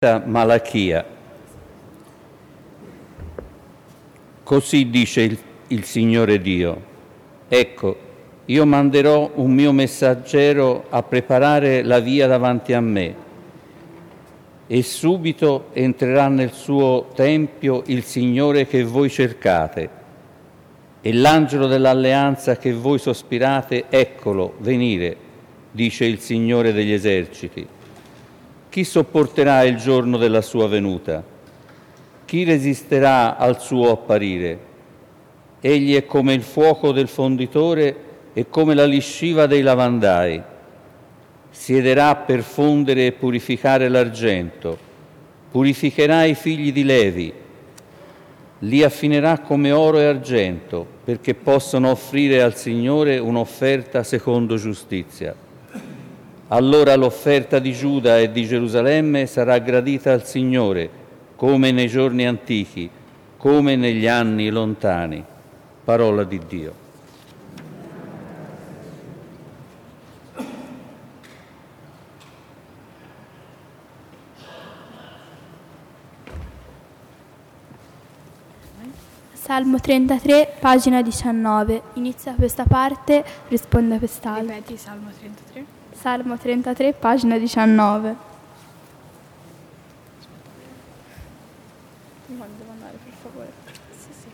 Malachia. Così dice il Signore Dio: ecco, io manderò un mio messaggero a preparare la via davanti a me, e subito entrerà nel suo tempio il Signore che voi cercate, e l'angelo dell'alleanza che voi sospirate, eccolo venire, dice il Signore degli eserciti. Chi sopporterà il giorno della sua venuta? Chi resisterà al suo apparire? Egli è come il fuoco del fonditore e come la lisciva dei lavandai. Siederà per fondere e purificare l'argento, purificherà i figli di Levi, li affinerà come oro e argento, perché possano offrire al Signore un'offerta secondo giustizia. Allora l'offerta di Giuda e di Gerusalemme sarà gradita al Signore, come nei giorni antichi, come negli anni lontani. Parola di Dio. Salmo 33, pagina 19. Inizia questa parte, risponde quest'altra. Ripeti, Salmo 33. Salmo 33, pagina 19. Devo andare, per favore. Sì, sì.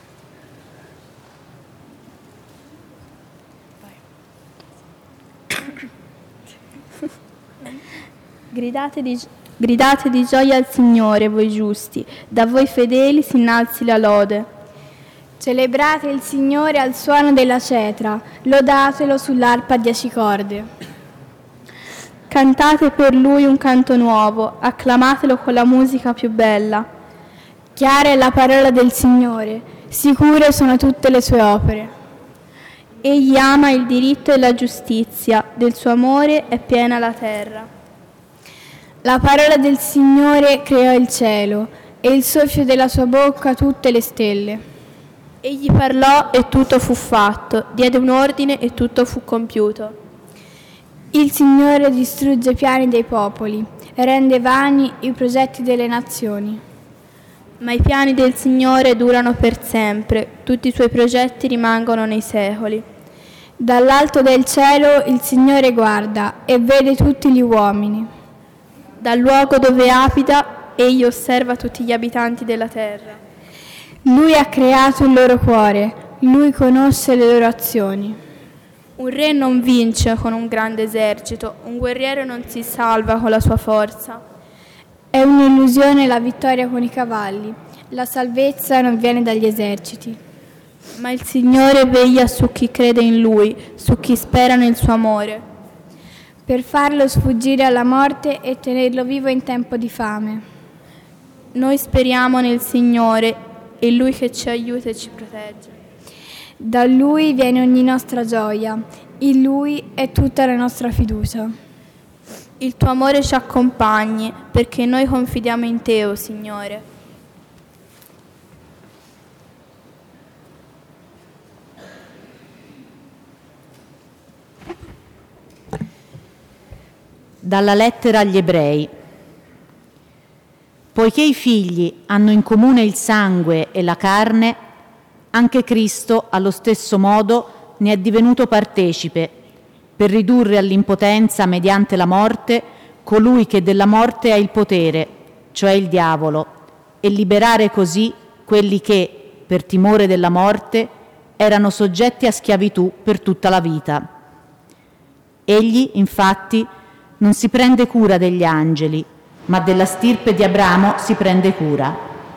Vai. Gridate di gioia al Signore, voi giusti, da voi fedeli si innalzi la lode. Celebrate il Signore al suono della cetra, lodatelo sull'arpa a 10 corde. Cantate per Lui un canto nuovo, acclamatelo con la musica più bella. Chiara è la parola del Signore, sicure sono tutte le sue opere. Egli ama il diritto e la giustizia, del suo amore è piena la terra. La parola del Signore creò il cielo, e il soffio della sua bocca tutte le stelle. Egli parlò e tutto fu fatto, diede un ordine e tutto fu compiuto. Il Signore distrugge i piani dei popoli, rende vani i progetti delle nazioni. Ma i piani del Signore durano per sempre, tutti i suoi progetti rimangono nei secoli. Dall'alto del cielo il Signore guarda e vede tutti gli uomini. Dal luogo dove abita, egli osserva tutti gli abitanti della terra. Lui ha creato il loro cuore, lui conosce le loro azioni. Un re non vince con un grande esercito, un guerriero non si salva con la sua forza. È un'illusione la vittoria con i cavalli, la salvezza non viene dagli eserciti. Ma il Signore veglia su chi crede in Lui, su chi spera nel suo amore, per farlo sfuggire alla morte e tenerlo vivo in tempo di fame. Noi speriamo nel Signore, è Lui che ci aiuta e ci protegge. Da Lui viene ogni nostra gioia, in Lui è tutta la nostra fiducia. Il tuo amore ci accompagni, perché noi confidiamo in te, o Signore. Dalla lettera agli Ebrei. Poiché i figli hanno in comune il sangue e la carne, anche Cristo, allo stesso modo, ne è divenuto partecipe, per ridurre all'impotenza mediante la morte colui che della morte ha il potere, cioè il diavolo, e liberare così quelli che, per timore della morte, erano soggetti a schiavitù per tutta la vita. Egli, infatti, non si prende cura degli angeli, ma della stirpe di Abramo si prende cura.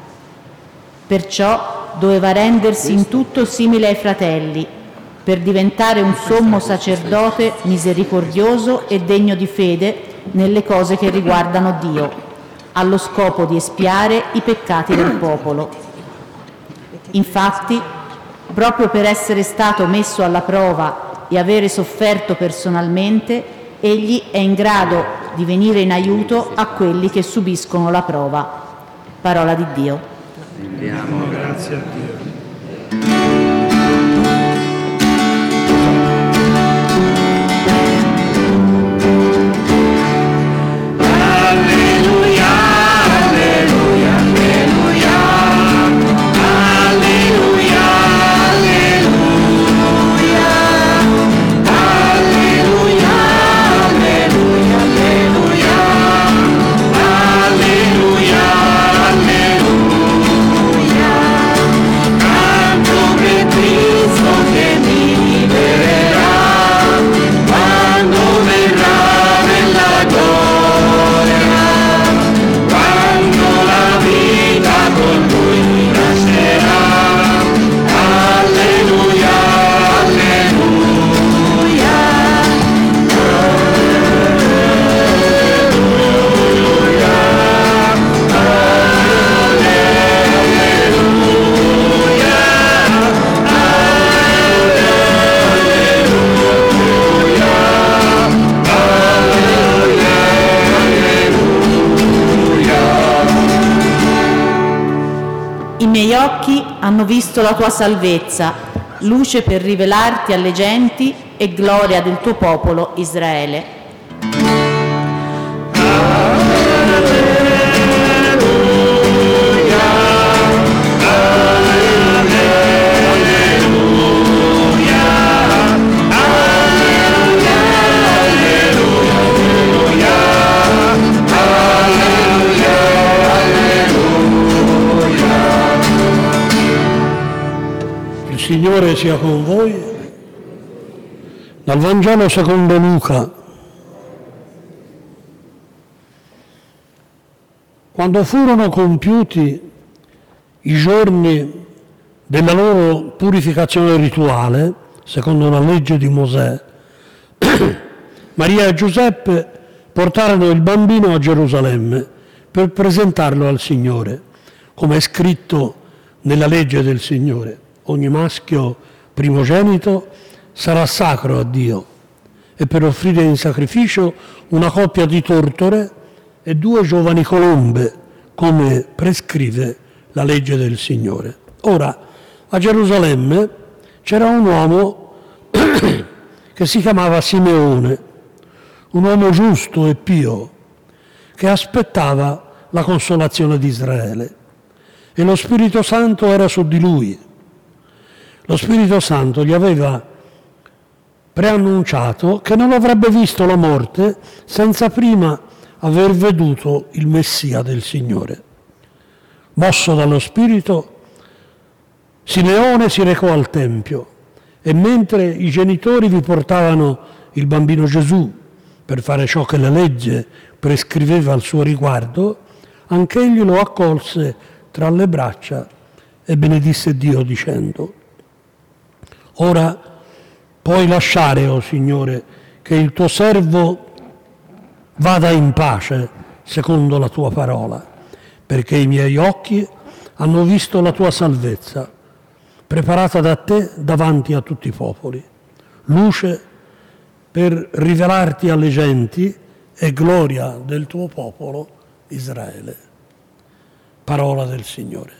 Perciò doveva rendersi in tutto simile ai fratelli, per diventare un sommo sacerdote misericordioso e degno di fede nelle cose che riguardano Dio, allo scopo di espiare i peccati del popolo. Infatti, proprio per essere stato messo alla prova e avere sofferto personalmente, egli è in grado di venire in aiuto a quelli che subiscono la prova. Parola di Dio. Rendiamo grazie a Dio. Alleluia. miei occhi hanno visto la tua salvezza, luce per rivelarti alle genti e gloria del tuo popolo Israele. Il Signore sia con voi. Dal Vangelo secondo Luca. Quando furono compiuti i giorni della loro purificazione rituale, secondo la legge di Mosè, Maria e Giuseppe portarono il bambino a Gerusalemme per presentarlo al Signore, come è scritto nella legge del Signore. Ogni maschio primogenito sarà sacro a Dio, e per offrire in sacrificio una coppia di tortore e 2 giovani colombe, come prescrive la legge del Signore. Ora, a Gerusalemme c'era un uomo che si chiamava Simeone, un uomo giusto e pio, che aspettava la consolazione di Israele, e lo Spirito Santo era su di lui. Lo Spirito Santo gli aveva preannunciato che non avrebbe visto la morte senza prima aver veduto il Messia del Signore. Mosso dallo Spirito, Simeone si recò al Tempio, e mentre i genitori vi portavano il bambino Gesù per fare ciò che la legge prescriveva al suo riguardo, anch'egli lo accolse tra le braccia e benedisse Dio dicendo: Ora puoi lasciare, o Signore, che il tuo servo vada in pace secondo la tua parola, perché i miei occhi hanno visto la tua salvezza, preparata da te davanti a tutti i popoli, luce per rivelarti alle genti e gloria del tuo popolo Israele. Parola del Signore.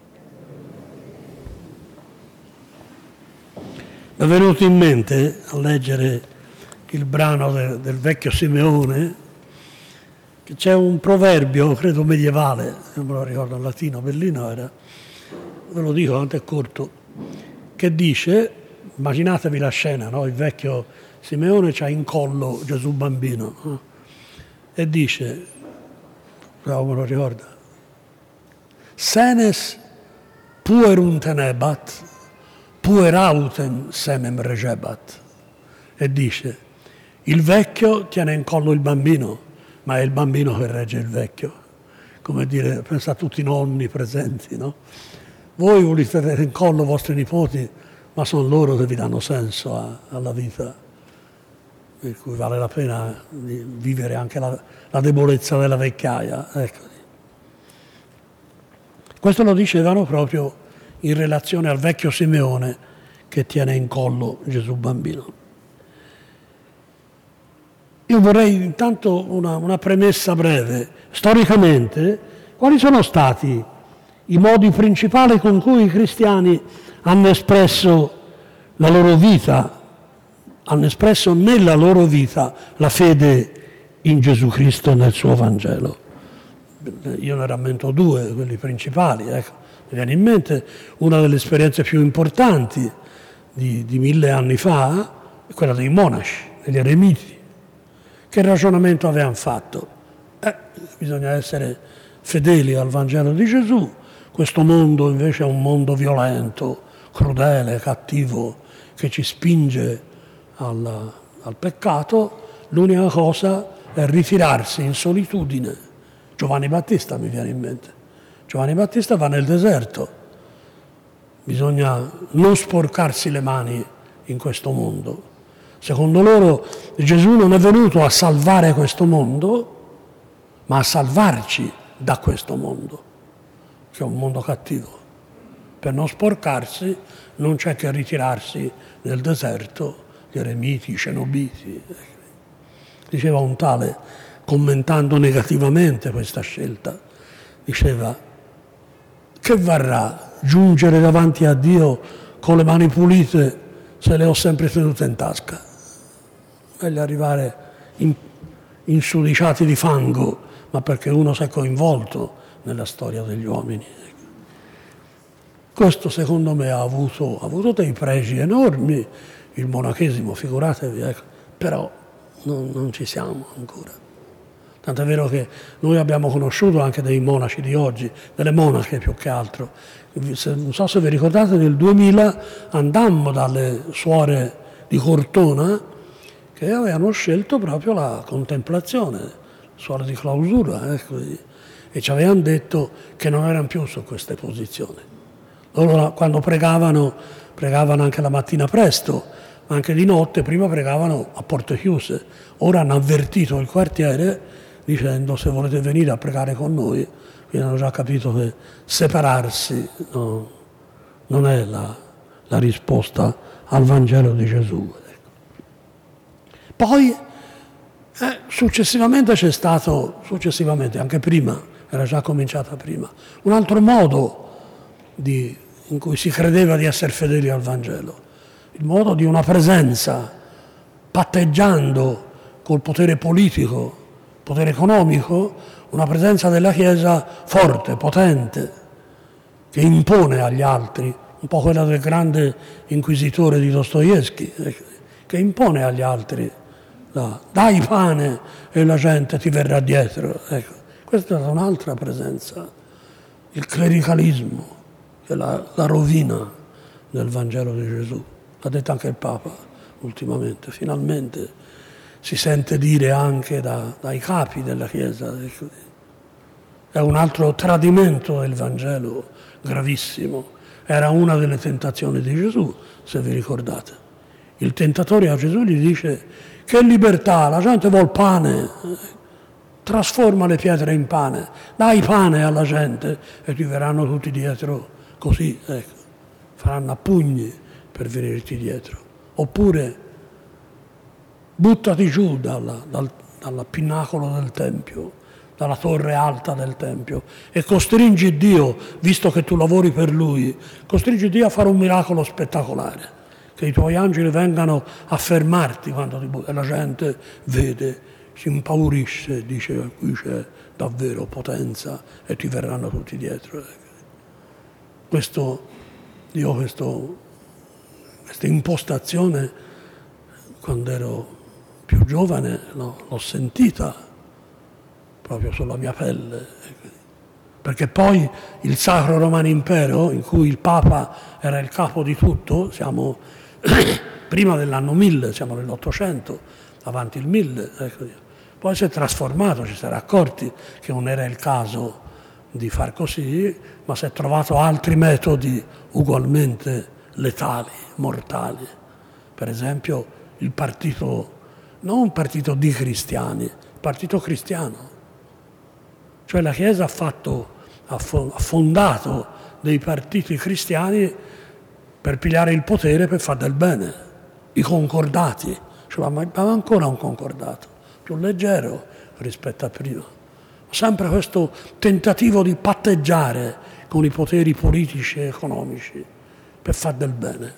Mi è venuto in mente, a leggere il brano del vecchio Simeone, che c'è un proverbio, credo medievale, non me lo ricordo in latino, bellino era, ve lo dico, tanto è corto, che dice, immaginatevi la scena, no? Il vecchio Simeone c'ha in collo Gesù bambino, no? E dice, me lo ricorda, senes puerum tenebat, puer autem semem regebat, e dice, il vecchio tiene in collo il bambino, ma è il bambino che regge il vecchio. Come dire, pensa a tutti i nonni presenti, no? Voi volete tenere in collo i vostri nipoti, ma sono loro che vi danno senso alla vita, per cui vale la pena di vivere anche la debolezza della vecchiaia. Ecco. Questo lo dicevano proprio in relazione al vecchio Simeone che tiene in collo Gesù bambino. Io vorrei intanto una premessa breve. Storicamente, quali sono stati i modi principali con cui i cristiani hanno espresso la loro vita, hanno espresso nella loro vita la fede in Gesù Cristo e nel suo Vangelo? Io ne rammento 2, quelli principali, ecco. Mi viene in mente una delle esperienze più importanti di 1000 anni fa, è quella dei monaci, degli eremiti. Che ragionamento avevano fatto? Bisogna essere fedeli al Vangelo di Gesù. Questo mondo invece è un mondo violento, crudele, cattivo, che ci spinge al peccato. L'unica cosa è ritirarsi in solitudine. Giovanni Battista mi viene in mente. Giovanni Battista va nel deserto, bisogna non sporcarsi le mani in questo mondo. Secondo loro Gesù non è venuto a salvare questo mondo, ma a salvarci da questo mondo, che è un mondo cattivo. Per non sporcarsi non c'è che ritirarsi nel deserto, gli eremiti, i cenobiti. Diceva un tale, commentando negativamente questa scelta, diceva che varrà giungere davanti a Dio con le mani pulite se le ho sempre tenute in tasca? Meglio arrivare insudiciati di fango, ma perché uno si è coinvolto nella storia degli uomini. Questo secondo me ha avuto dei pregi enormi, il monachesimo, figuratevi, ecco. Però non ci siamo ancora. Tant'è vero che noi abbiamo conosciuto anche dei monaci di oggi, delle monache più che altro. Non so se vi ricordate, nel 2000 andammo dalle suore di Cortona che avevano scelto proprio la contemplazione, suore di clausura, ecco, e ci avevano detto che non erano più su queste posizioni. Loro quando pregavano anche la mattina presto, ma anche di notte, prima pregavano a porte chiuse. Ora hanno avvertito il quartiere dicendo: se volete venire a pregare con noi, quindi hanno già capito che separarsi non è la risposta al Vangelo di Gesù. Poi successivamente c'è stato, anche prima, era già cominciata prima, un altro modo in cui si credeva di essere fedeli al Vangelo, il modo di una presenza, patteggiando col potere politico, potere economico, una presenza della Chiesa forte, potente, che impone agli altri, un po' quella del grande inquisitore di Dostoevskij, che impone agli altri, dai pane e la gente ti verrà dietro. Ecco, questa è un'altra presenza, il clericalismo, che è la rovina del Vangelo di Gesù. L'ha detto anche il Papa ultimamente, finalmente si sente dire anche dai capi della Chiesa. È un altro tradimento del Vangelo gravissimo. Era una delle tentazioni di Gesù, se vi ricordate. Il tentatore a Gesù gli dice: che libertà, la gente vuol pane, trasforma le pietre in pane, dai pane alla gente e ti verranno tutti dietro così, ecco. Faranno a pugni per venirti dietro. Oppure buttati giù dal pinnacolo del Tempio, dalla torre alta del Tempio e costringi Dio, visto che tu lavori per Lui, costringi Dio a fare un miracolo spettacolare, che i tuoi angeli vengano a fermarti quando e la gente vede, si impaurisce, dice: qui c'è davvero potenza e ti verranno tutti dietro. Questa impostazione, quando ero più giovane, l'ho sentita proprio sulla mia pelle, perché poi il Sacro Romano Impero, in cui il Papa era il capo di tutto, siamo prima dell'anno 1000, siamo nell'800, avanti il 1000, ecco. Poi si è trasformato, ci si era accorti che non era il caso di far così, ma si è trovato altri metodi ugualmente letali, mortali. Per esempio il partito, non un partito di cristiani, il partito cristiano. Cioè la Chiesa ha fondato dei partiti cristiani per pigliare il potere, per fare del bene. I concordati, cioè, ma ancora un concordato, più leggero rispetto a prima. Sempre questo tentativo di patteggiare con i poteri politici e economici per fare del bene.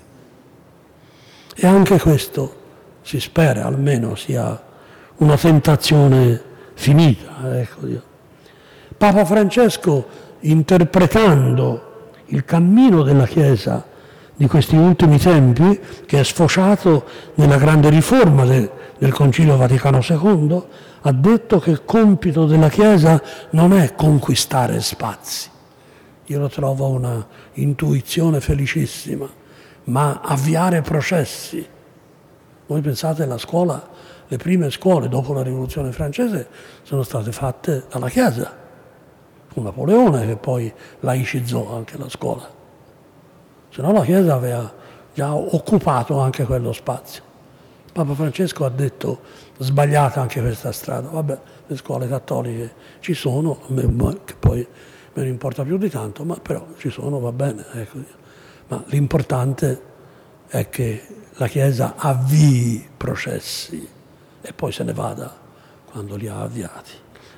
E anche questo si spera almeno sia una tentazione finita. Ecco. Papa Francesco, interpretando il cammino della Chiesa di questi ultimi tempi, che è sfociato nella grande riforma del Concilio Vaticano II, ha detto che il compito della Chiesa non è conquistare spazi. Io lo trovo una intuizione felicissima, ma avviare processi. Voi pensate alla scuola, le prime scuole dopo la Rivoluzione francese sono state fatte dalla Chiesa. Fu Napoleone che poi laicizzò anche la scuola. Se no la Chiesa aveva già occupato anche quello spazio. Papa Francesco ha detto: sbagliata anche questa strada. Vabbè, le scuole cattoliche ci sono, che poi me ne importa più di tanto, ma però ci sono, va bene. Ecco. Ma l'importante è che la Chiesa avvii processi e poi se ne vada quando li ha avviati.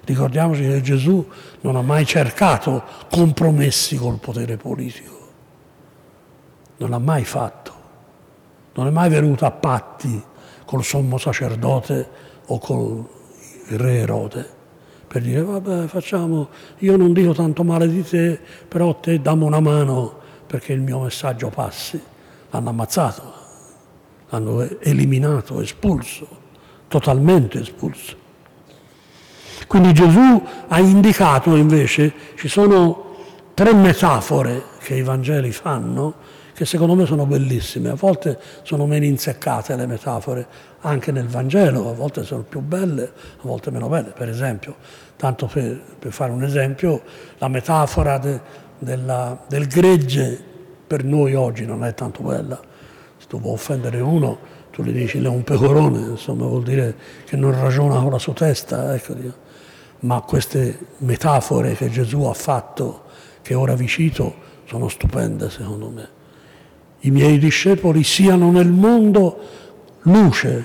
Ricordiamoci che Gesù non ha mai cercato compromessi col potere politico, non l'ha mai fatto, non è mai venuto a patti col sommo sacerdote o col re Erode per dire vabbè facciamo, io non dico tanto male di te, però te dammi una mano perché il mio messaggio passi. L'hanno ammazzato, l'hanno eliminato, espulso, totalmente espulso. Quindi Gesù ha indicato invece, ci sono 3 metafore che i Vangeli fanno, che secondo me sono bellissime. A volte sono meno inseccate le metafore, anche nel Vangelo, a volte sono più belle, a volte meno belle. Per esempio, tanto per fare un esempio, la metafora del gregge per noi oggi non è tanto bella. Se tu vuoi offendere uno, tu gli dici è un pecorone, insomma vuol dire che non ragiona con la sua testa, ecco. Ma queste metafore che Gesù ha fatto, che ora vi cito, sono stupende secondo me. I miei discepoli siano nel mondo luce,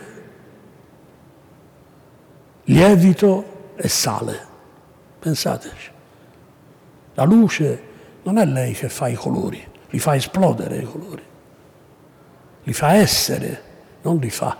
lievito e sale. Pensateci. La luce non è lei che fa i colori, li fa esplodere i colori, li fa essere, non li fa.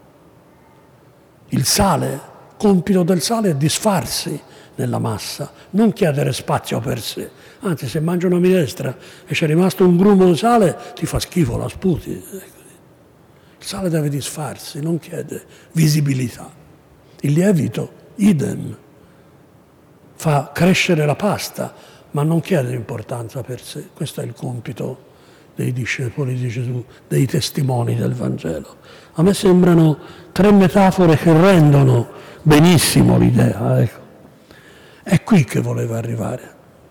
Il sale, compito del sale è disfarsi nella massa, non chiedere spazio per sé. Anzi, se mangi una minestra e c'è rimasto un grumo di sale, ti fa schifo, la sputi. Il sale deve disfarsi, non chiede visibilità. Il lievito, idem, fa crescere la pasta, ma non chiede importanza per sé. Questo è il compito dei discepoli di Gesù, dei testimoni del Vangelo. A me sembrano 3 metafore che rendono benissimo l'idea. Ecco. È qui che voleva arrivare.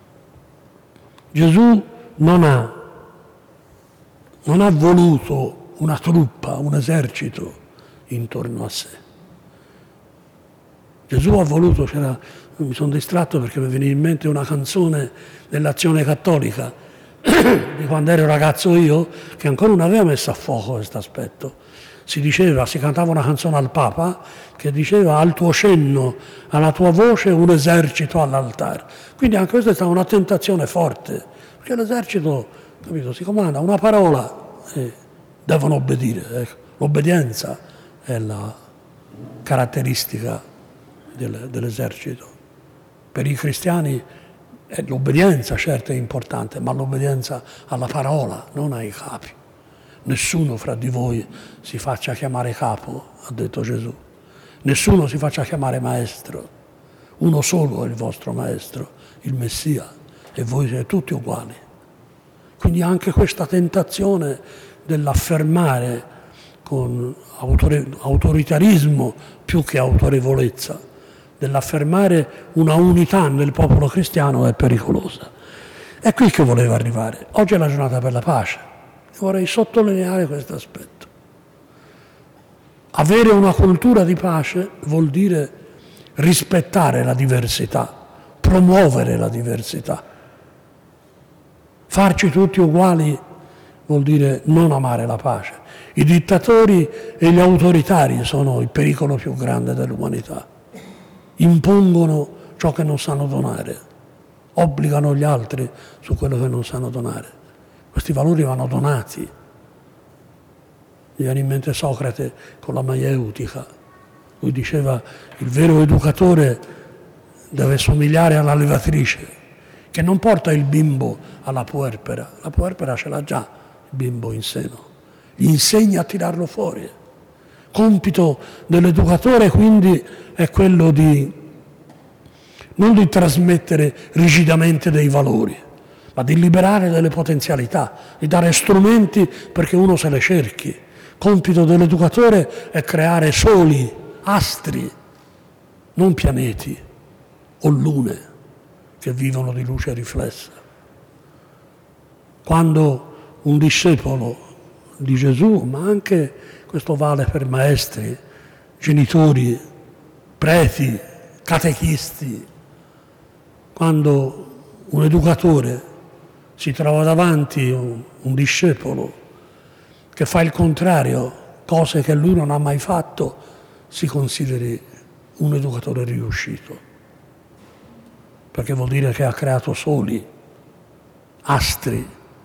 Gesù non ha voluto una truppa, un esercito intorno a sé. Gesù ha voluto, mi sono distratto perché mi veniva in mente una canzone dell'Azione Cattolica di quando ero ragazzo io, che ancora non aveva messo a fuoco questo aspetto. Si cantava una canzone al Papa che diceva al tuo cenno, alla tua voce un esercito all'altare. Quindi anche questa è stata una tentazione forte, perché l'esercito, capito, si comanda una parola e devono obbedire. Ecco. L'obbedienza è la caratteristica dell'esercito. Per i cristiani l'obbedienza certo è importante, ma l'obbedienza alla parola, non ai capi. Nessuno fra di voi si faccia chiamare capo, ha detto Gesù. Nessuno si faccia chiamare maestro. Uno solo è il vostro maestro, il Messia, e voi siete tutti uguali. Quindi anche questa tentazione dell'affermare con autoritarismo più che autorevolezza, dell'affermare una unità nel popolo cristiano è pericolosa. È qui che voleva arrivare. Oggi è la giornata per la pace. Vorrei sottolineare questo aspetto. Avere una cultura di pace vuol dire rispettare la diversità, promuovere la diversità. Farci tutti uguali vuol dire non amare la pace. I dittatori e gli autoritari sono il pericolo più grande dell'umanità. Impongono ciò che non sanno donare, obbligano gli altri su quello che non sanno donare. Questi valori vanno donati. Mi viene in mente Socrate con la maieutica. Lui diceva il vero educatore deve somigliare alla levatrice, che non porta il bimbo alla puerpera. La puerpera ce l'ha già il bimbo in seno. Gli insegna a tirarlo fuori. Compito dell'educatore quindi è quello non di trasmettere rigidamente dei valori, ma di liberare delle potenzialità, di dare strumenti perché uno se le cerchi. Compito dell'educatore è creare soli, astri, non pianeti o lune che vivono di luce riflessa. Quando un discepolo di Gesù, ma anche questo vale per maestri, genitori, preti, catechisti, quando un educatore si trova davanti un discepolo che fa il contrario, cose che lui non ha mai fatto, si consideri un educatore riuscito. perché vuol dire che ha creato soli, astri,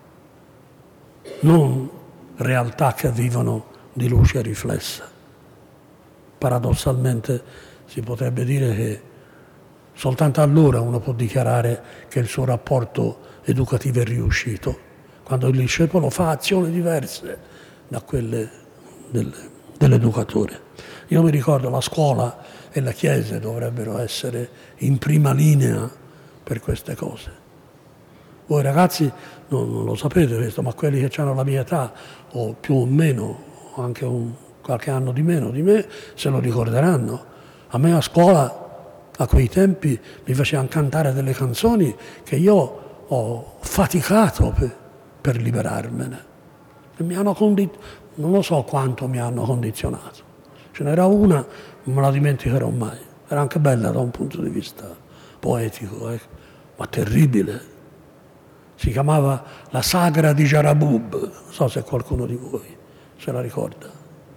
non realtà che vivono di luce riflessa. Paradossalmente si potrebbe dire che soltanto allora uno può dichiarare che il suo rapporto educativo è riuscito, quando il discepolo fa azioni diverse da quelle dell'educatore. Io mi ricordo la scuola e la Chiesa dovrebbero essere in prima linea per queste cose. Voi ragazzi non lo sapete questo, ma quelli che hanno la mia età, o più o meno, o anche qualche anno di meno di me, se lo ricorderanno. A me a scuola, a quei tempi, mi facevano cantare delle canzoni che io ho faticato per liberarmene. E non lo so quanto mi hanno condizionato. Ce n'era una, non me la dimenticherò mai. Era anche bella da un punto di vista poetico, ma terribile. Si chiamava La Sagra di Jarabub, non so se qualcuno di voi se la ricorda.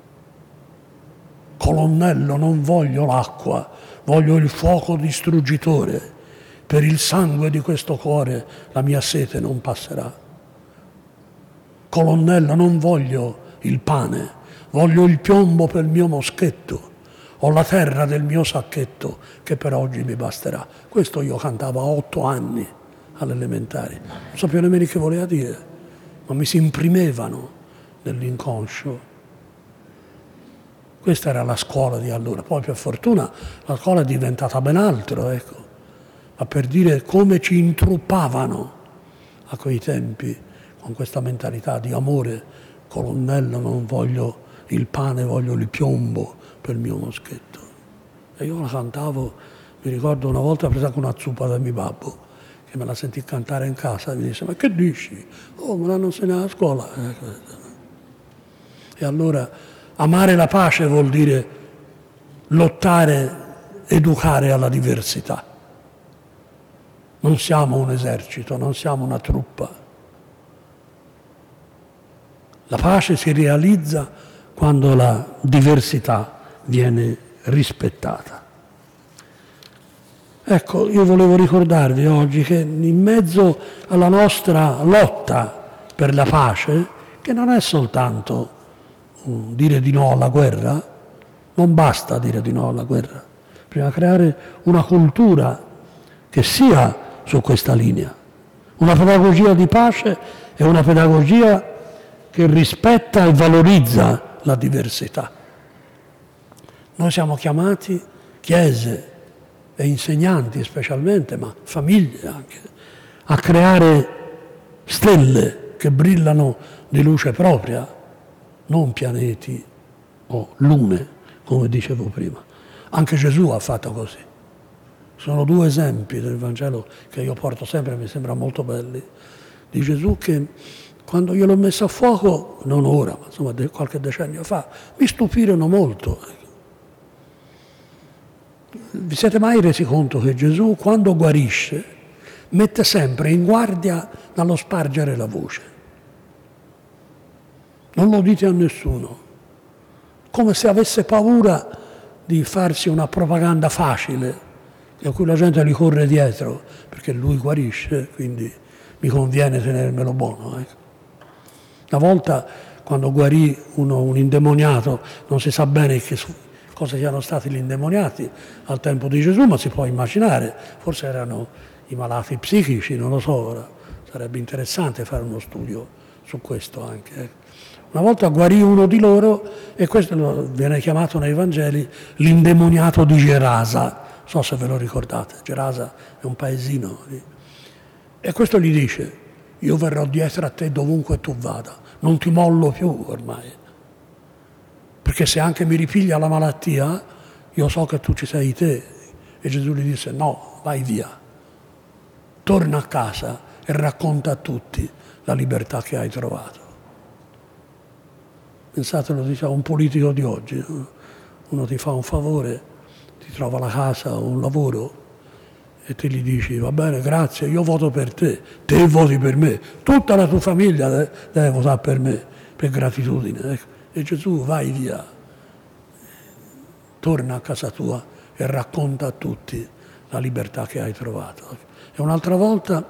Colonnello, non voglio l'acqua, voglio il fuoco distruggitore. Per il sangue di questo cuore la mia sete non passerà. Colonnello, non voglio il pane, voglio il piombo per il mio moschetto. Ho la terra del mio sacchetto che per oggi mi basterà. Questo io cantavo a 8 anni all'elementare. Non sapevo nemmeno che voleva dire, ma mi si imprimevano nell'inconscio. Questa era la scuola di allora. Poi per fortuna la scuola è diventata ben altro, ecco. Ma per dire come ci intruppavano a quei tempi con questa mentalità di amore. Colonnello, non voglio il pane, voglio il piombo per il mio moschetto. E io la cantavo, mi ricordo una volta presa con una zuppa da mio babbo, che me la sentì cantare in casa, e mi disse: ma che dici? Oh, me l'hanno insegnato a scuola. E allora amare la pace vuol dire lottare, educare alla diversità. Non siamo un esercito, non siamo una truppa. La pace si realizza quando la diversità viene rispettata. Ecco, io volevo ricordarvi oggi che in mezzo alla nostra lotta per la pace, che non è soltanto dire di no alla guerra, non basta dire di no alla guerra, bisogna creare una cultura che sia su questa linea, una pedagogia di pace e una pedagogia che rispetta e valorizza la diversità. Noi siamo chiamati, chiese e insegnanti specialmente, ma famiglie anche, a creare stelle che brillano di luce propria, non pianeti o lune, come dicevo prima. Anche Gesù ha fatto così. Sono 2 esempi del Vangelo che io porto sempre, mi sembrano molto belli, di Gesù che quando io l'ho messo a fuoco, non ora, ma insomma qualche decennio fa, mi stupirono molto. Vi siete mai resi conto che Gesù, quando guarisce, mette sempre in guardia dallo spargere la voce? Non lo dite a nessuno, come se avesse paura di farsi una propaganda facile a cui la gente gli corre dietro, perché lui guarisce, quindi mi conviene tenermelo buono. Ecco. Una volta, quando guarì un indemoniato, non si sa bene cosa siano stati gli indemoniati al tempo di Gesù, ma si può immaginare, forse erano i malati psichici, non lo so, ora sarebbe interessante fare uno studio su questo anche. Una volta guarì uno di loro, e questo viene chiamato nei Vangeli l'indemoniato di Gerasa, non so se ve lo ricordate, Gerasa è un paesino lì. E questo gli dice: io verrò dietro a te dovunque tu vada, non ti mollo più ormai, perché se anche mi ripiglia la malattia, io so che tu ci sei te. E Gesù gli disse: no, vai via, torna a casa e racconta a tutti la libertà che hai trovato. Pensatelo, diciamo, un politico di oggi, uno ti fa un favore, ti trova la casa o un lavoro e te gli dici: va bene, grazie, io voto per te, te voti per me, tutta la tua famiglia deve votare per me, per gratitudine. E Gesù: vai via, torna a casa tua e racconta a tutti la libertà che hai trovato. E un'altra volta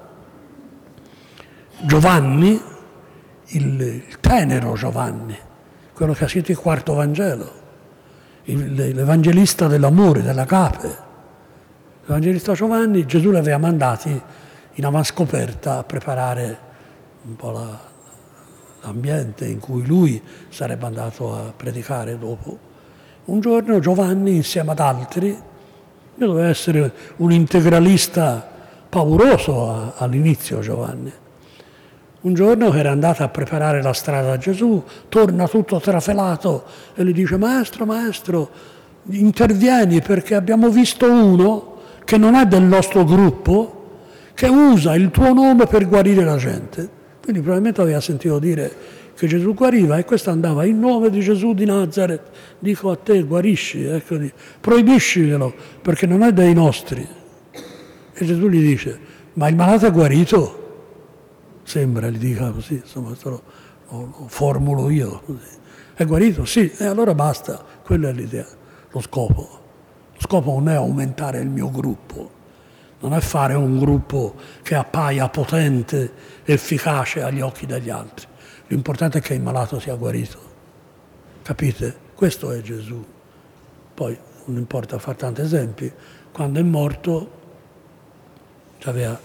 Giovanni, il tenero Giovanni, quello che ha scritto il quarto Vangelo, l'evangelista dell'amore, dell'agape. L'evangelista Giovanni, Gesù li aveva mandati in avanscoperta a preparare un po' l'ambiente in cui lui sarebbe andato a predicare dopo. Un giorno Giovanni, insieme ad altri, doveva essere un integralista pauroso all'inizio Giovanni. Un giorno era andato a preparare la strada a Gesù, torna tutto trafelato e gli dice: maestro, intervieni, perché abbiamo visto uno che non è del nostro gruppo, che usa il tuo nome per guarire la gente. Quindi probabilmente aveva sentito dire che Gesù guariva, e questo andava: in nome di Gesù di Nazaret dico a te, guarisci, proibiscilo, perché non è dei nostri. E Gesù gli dice: ma il malato è guarito? Sembra gli dica così, insomma, lo formulo io così. È guarito? Sì, e allora basta, quella è l'idea, lo scopo. Lo scopo non è aumentare il mio gruppo, non è fare un gruppo che appaia potente, efficace agli occhi degli altri. L'importante è che il malato sia guarito. Capite? Questo è Gesù. Poi non importa fare tanti esempi. Quando è morto aveva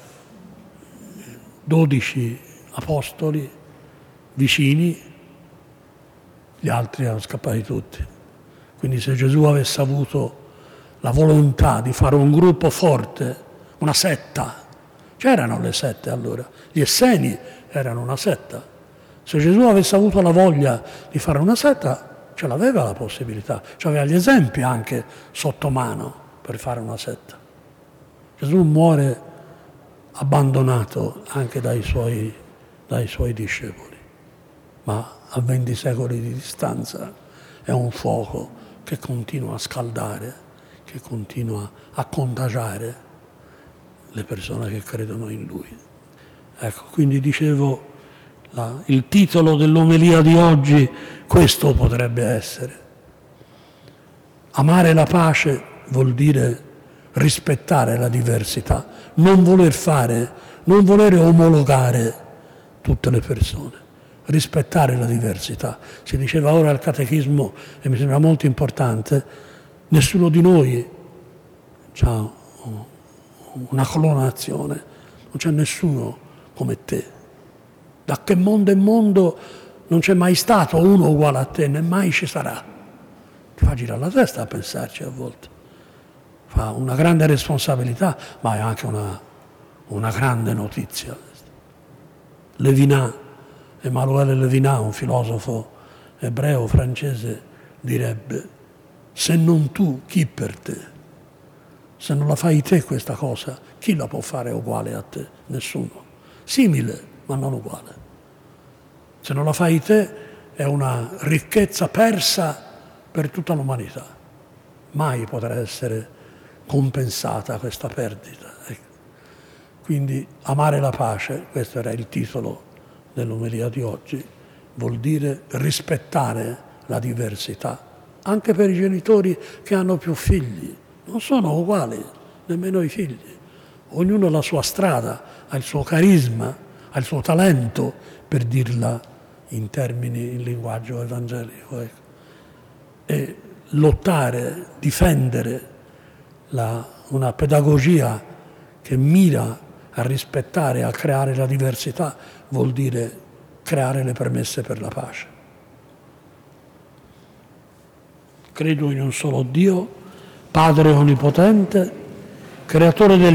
12 apostoli vicini, gli altri erano scappati tutti. Quindi se Gesù avesse avuto la volontà di fare un gruppo forte, una setta, c'erano le sette allora, gli Esseni erano una setta. Se Gesù avesse avuto la voglia di fare una setta, ce l'aveva la possibilità, c'aveva gli esempi anche sotto mano per fare una setta. Gesù muore abbandonato anche dai suoi discepoli, ma a 20 secoli di distanza è un fuoco che continua a scaldare, che continua a contagiare le persone che credono in Lui. Ecco, quindi dicevo, il titolo dell'omelia di oggi questo potrebbe essere. Amare la pace vuol dire rispettare la diversità, non voler omologare tutte le persone, rispettare la diversità. Si diceva ora al catechismo, e mi sembra molto importante, nessuno di noi ha una clonazione, non c'è nessuno come te. Da che mondo è mondo non c'è mai stato uno uguale a te, né mai ci sarà. Ti fa girare la testa a pensarci a volte. Fa una grande responsabilità, ma è anche una grande notizia. Emanuele Levinas, un filosofo ebreo francese, direbbe: se non tu, chi per te? Se non la fai te questa cosa, chi la può fare uguale a te? Nessuno. Simile, ma non uguale. Se non la fai te è una ricchezza persa per tutta l'umanità. Mai potrà essere compensata questa perdita. Quindi amare la pace, questo era il titolo dell'omelia di oggi, vuol dire rispettare la diversità, anche per i genitori che hanno più figli. Non sono uguali, nemmeno i figli. Ognuno ha la sua strada, ha il suo carisma, ha il suo talento, per dirla in linguaggio evangelico. E lottare, difendere una pedagogia che mira a rispettare, a creare la diversità, vuol dire creare le premesse per la pace. Credo in un solo Dio, Padre Onnipotente, Creatore del